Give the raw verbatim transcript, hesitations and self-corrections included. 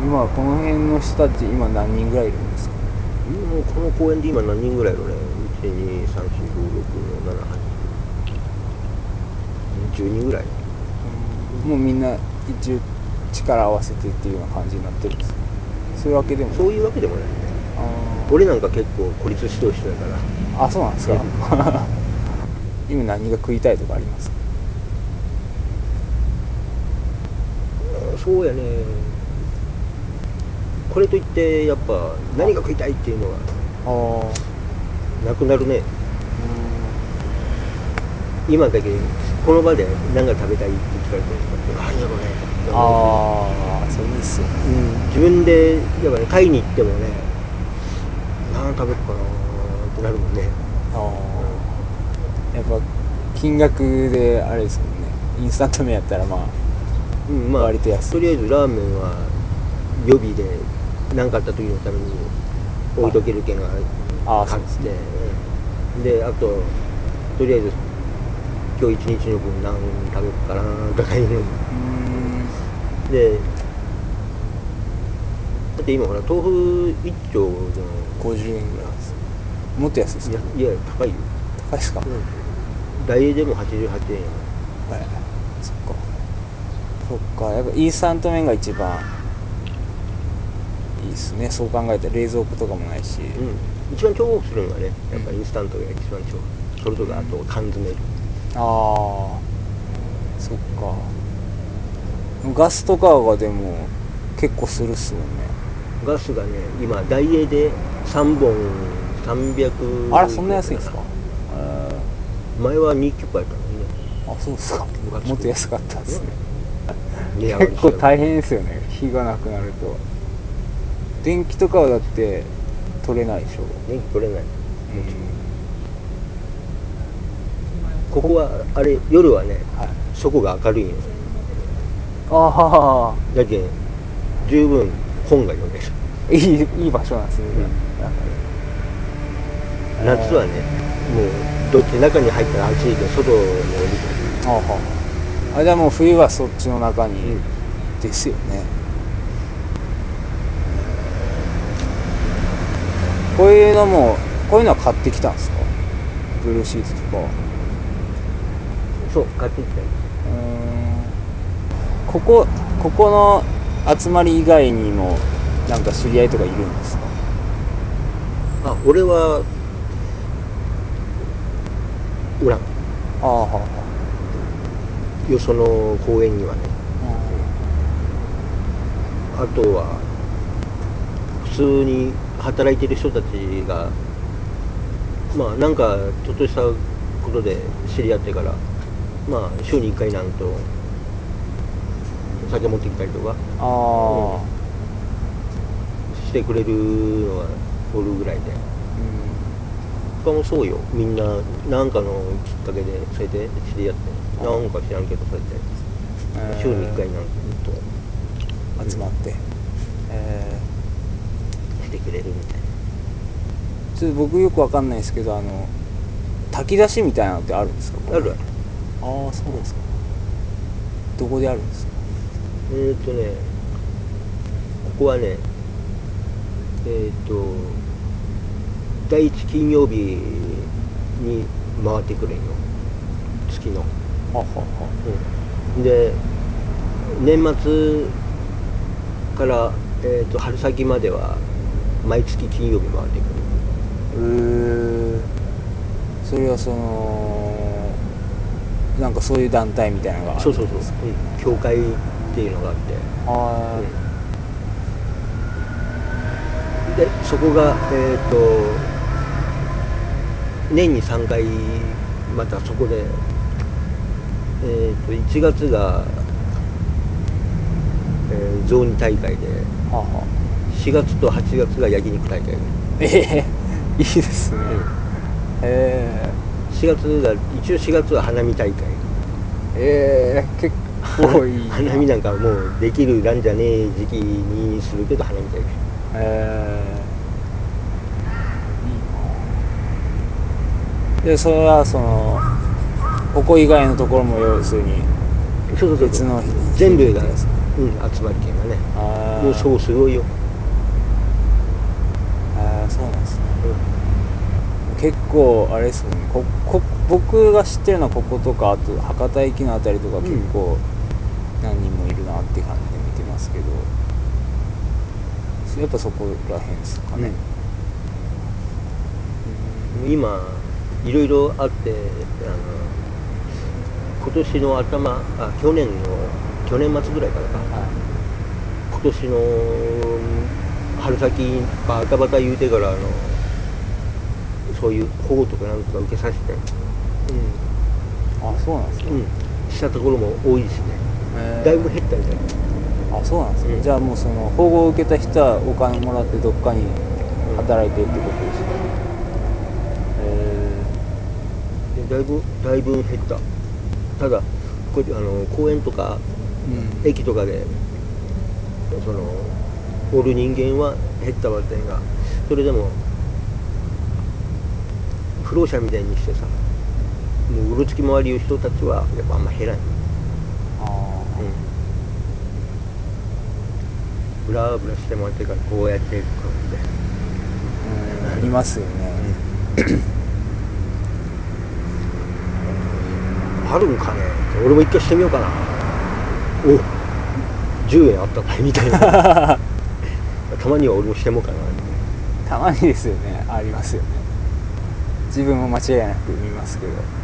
今この辺の人たち今何人ぐらいいるんですか？ もうこの公園で今何人ぐらいいるね。いちにさんしごろくななはちじゅうにんぐらい。 うん、もうみんな一応力合わせてっていうような感じになってるんですか？そういうわけでもない。 そういうわけでもないね。俺なんか結構孤立指導してるから。 あ、そうなんですか。今何が食いたいとかありますか？ そうやね。これといってやっぱ何が食いたいっていうのはなくなるね。今だけこの場で何が食べたいって聞かれて何やろうねって思う。 ああ、そういいっすよね。 うん、自分でやっぱね買いに行ってもね何食べるかなってなるもんね。 ああ、やっぱ金額であれですもんね。インスタント麺やったらまあ、 うん、まあ割と安い。 とりあえずラーメンは予備で何かあった時のために置いとけるけんが買って、で、であととりあえず今日一日の分何食べるかなとかいうので、だって今ほら豆腐一丁でもごじゅうえんぐらいです。もっと安いですか？ いや高いよ。 高いですか？うん、 大英でもはちじゅうはちえんやもん。 はい、そっかそっか。やっぱインスタント麺が一番いいっすね。そう考えたら冷蔵庫とかもないし、 うん、一番重宝するのはねやっぱインスタントが一番重宝、それとかあと缶詰る。 ああ、そっか。ガスとかがでも結構するっすもんね。 ガスがね今ダイエーでさんぼんさんびゃくあら、そんな安いんですか？ 前はにキュッパやったのにね。 あ、そうですか。もっと安かったですね。 値上がりしてる。 結構大変ですよね、火がなくなると。電気とかはだって取れないでしょ。 電気取れない。もちろん。 うん、 ここはあれ夜はね、 はい、 そこが明るいんよ。 ああ、 だけん十分本が読める。 いいいい場所なんですね、 うん、 えー、 夏はねもうどっち中に入ったら暑いけど外に降りてる。 ああ、あ、じゃあもう冬はそっちの中に、 うん、 ですよね。こういうのもこういうのは買ってきたんですか？ブルーシートとかは。 そう買ってきたよ。 うーん、ここここの集まり以外にもなんか知り合いとかいるんですか？ あ、俺はおらん。 ああ、はよその公園にはね。あとは普通に働いてる人たちがまあなんかちょっとしたことで知り合ってからまあ週にいっかいになると酒持ってきたりとか、 あ、ああ、 うん、してくれるのがおるぐらいで。他もそうよ。みんな何かのきっかけでそれで知り合ってなんか知らんけどそうやって、まあ、週にいっかいになると集まって、えしてくれるみたいな。 ー、ちょっと僕よくわかんないですけど、あの炊き出しみたいなのってあるんですか？ あるある。 ああ、そうなんですか。どこであるんですか？ えーっとねここはねえーっと第一金曜日に回ってくるんよ月の。 ははは、 うん、で年末から、えー、と春先までは毎月金曜日回ってくる。 えー、それはそのなんかそういう団体みたいなのがあそうそうそう、 るんですか？ うん、教会っていうのがあって、 はうん、でそこが、えー、と年にさんかいまたそこで、えー、といちがつが、えー、雑煮大会でい、はは、 しがつとはちがつが焼肉大会。 ええー、いいですね。 うん、 えしがつが一応しがつは花見大会。 ー、えー、結構いいな。 花見なんかもうできるなんじゃねえ時期にするけど花見大会。 えー、でそれはそのここ以外のところも要するにそうそうそうそう、 別の日全部が、 にってやつ。 うん、集まるけんがね。 あもうそうすごいよ。 ああそうなんですね、うん、結構あれですもんね、ここ僕が知ってるのはこことか、あと博多駅のあたりとか結構何人もいるなって感じで見てますけど、やっぱそこら辺ですかね、 うん、今いろいろあって、あの今年の頭あ去年の去年末ぐらいからか、はい、今年の春先バタバタ言うてからあのそういう保護とかなんとか受けさせて、 うん、あそうなんですか、うん、 したところも多いですね、えー、だいぶ減ったみたい。 あそうなんですか、うん、じゃあもうその保護を受けた人はお金もらってどっかに働いてってことですか、うん、えー、だいぶだいぶ減った。ただこあの公園とか、うん、駅とかでそのおる人間は減ったわけが、それでも不老者みたいにしてさ、もううろつき回りいう人たちはやっぱあんま減らん。ああ、うん、ブラブラしてもらってからこうやってこうやって、 うん、いますよね、 うん、あるんかね、俺も一回してみようかな。おじゅうえんあったかいみたいなたまには俺もしてもかな。 たまにですよね、ありますよね。自分も間違いなく見ますけど。